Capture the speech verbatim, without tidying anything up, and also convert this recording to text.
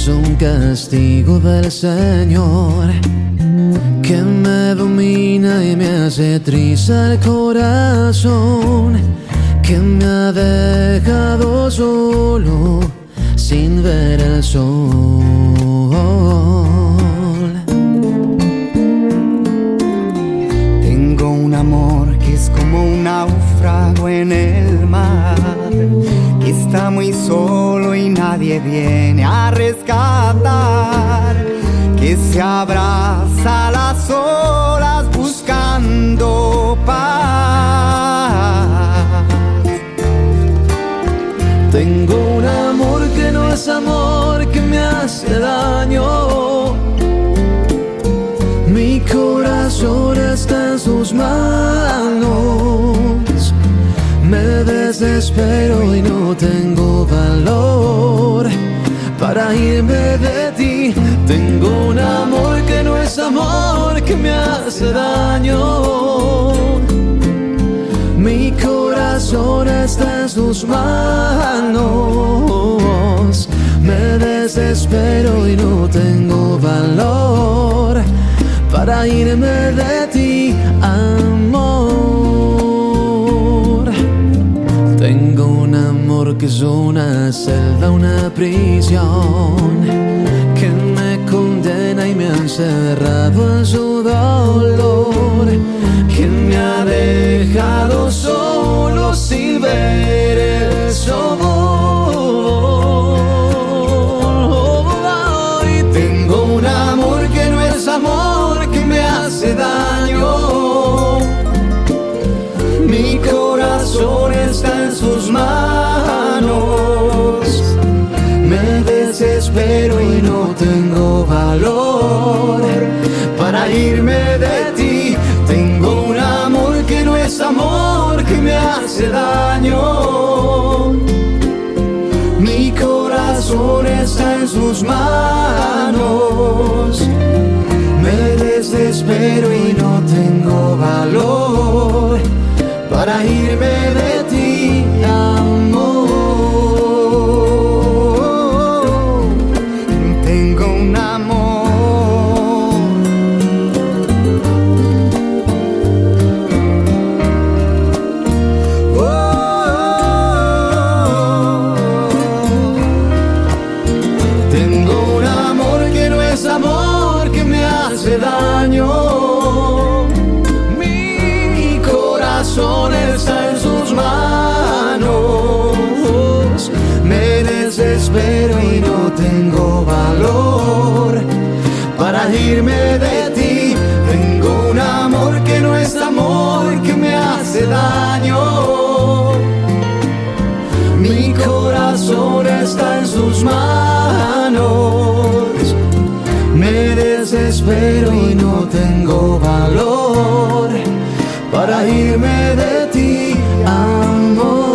un castigo del Señor que me domina y me hace triste el corazón, que me ha dejado solo sin ver el sol. Tengo un amor que es como un náufrago en el mar, que está muy solo y nadie viene a rescatar, que se abraza a las olas buscando paz. Tengo un amor que no es amor, que me hace daño. Mi corazón está en sus manos. Me desespero y no tengo valor para irme de ti. Tengo un amor que no es amor, que me hace daño. Mi corazón está en sus manos. Me desespero y no tengo valor para irme de ti, amor. Tengo un amor que es una celda, una prisión, que me condena y me ha encerrado en su dolor, que me ha dejado solo sin ver el sol. Y tengo un amor que no es amor, que me hace daño. Mi corazón está en sus manos. Me desespero y no tengo valor para irme de ti. Tengo un amor que no es amor, que me hace daño. Mi corazón está en sus manos. Me desespero y no tengo valor para irme de ti, amor. Tengo un amor. Oh, tengo un amor que no es amor, que me hace daño. Mi corazón está en sus manos. Me desespero y no tengo valor para irme de ti. Tengo un amor que no es amor, que me hace daño. Mi corazón está en sus manos. Me desespero y no tengo valor para irme de ti, amor.